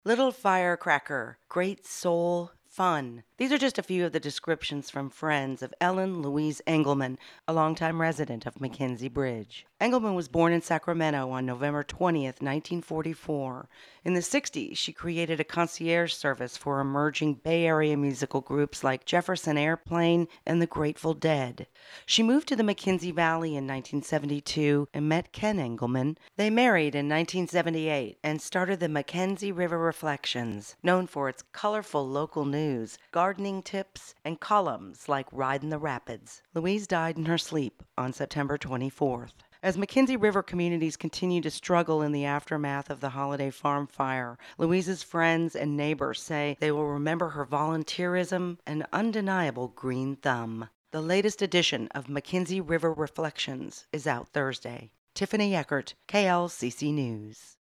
Little firecracker, great soul, fun. These are just a few of the descriptions from friends of Ellen Louise Engelman, a longtime resident of McKenzie Bridge. Engelman was born in Sacramento on November 20th, 1944. In the 60s, she created a concierge service for emerging Bay Area musical groups like Jefferson Airplane and the Grateful Dead. She moved to the McKenzie Valley in 1972 and met Ken Engelman. They married in 1978 and started the McKenzie River Reflections, known for its colorful local news, gardening tips, and columns like Ridin' the Rapids. Louise died in her sleep on September 24th. As McKenzie River communities continue to struggle in the aftermath of the Holiday Farm fire, Louise's friends and neighbors say they will remember her volunteerism and undeniable green thumb. The latest edition of McKenzie River Reflections is out Thursday. Tiffany Eckert, KLCC News.